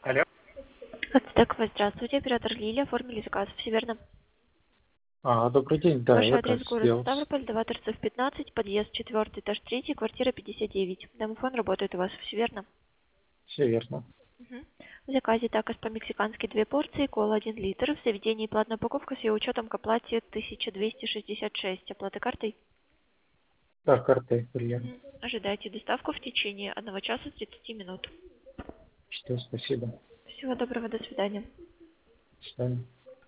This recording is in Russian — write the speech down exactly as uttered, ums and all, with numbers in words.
Алло. Так, вы здравствуйте, оператор Лилия, оформили заказ, все верно? А, добрый день. Да, Ваш я заказ адрес город сделал. Ставрополь, два торцев пятнадцать, подъезд четвертый, этаж третий, квартира пятьдесят девять. Домофон работает у вас, все верно? Все верно. Мгм. В заказе такос по-мексикански две порции, кола один литр, в заведении платная упаковка с ее учетом к оплате тысяча двести шестьдесят шесть. Оплата картой? Да, картой прием. Мгм. Ожидайте доставку в течение одного часа тридцати минут. Что, спасибо. Всего доброго, до свидания. До свидания.